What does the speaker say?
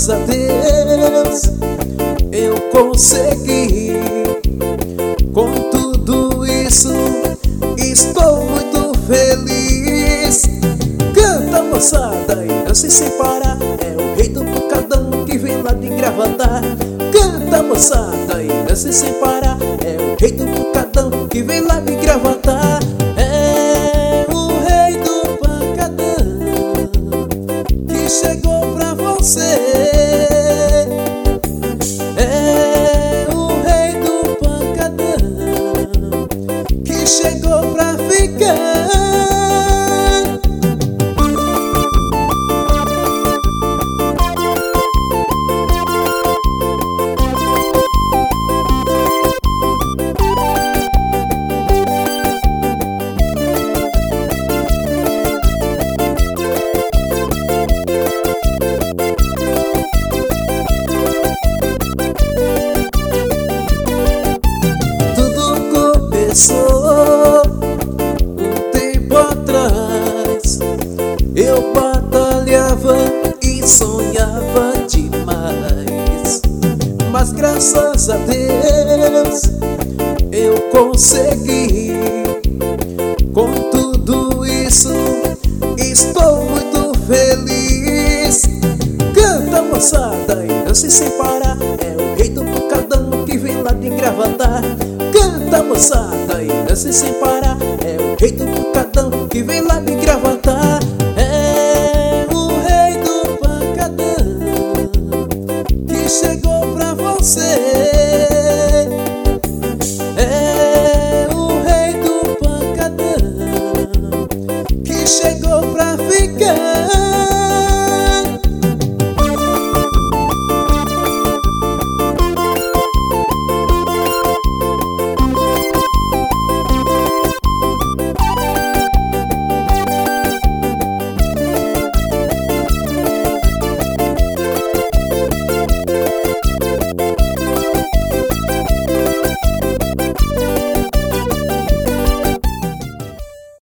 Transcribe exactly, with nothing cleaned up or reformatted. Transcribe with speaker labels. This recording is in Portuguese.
Speaker 1: graças a Deus eu consegui. Com tudo isso estou muito feliz. Canta, moçada, e dance sem parar. É o rei do bocadão que vem lá de Gravatá. Canta, moçada, e dance sem parar. É o rei do bocadão que vem lá de Gravatá. É o rei do pancadão que chegou pra você. É o rei do pancadão que chegou pra ficar. Começou um tempo atrás, eu batalhava e sonhava demais, mas graças a Deus eu consegui. Com tudo isso estou muito feliz. Canta, moçada, e dance sem parar. É o rei do bocadão que vem lá de Gravatá. Canta, moçada, e dance sem parar. É o rei do bocadão que vem lá de Gravatá.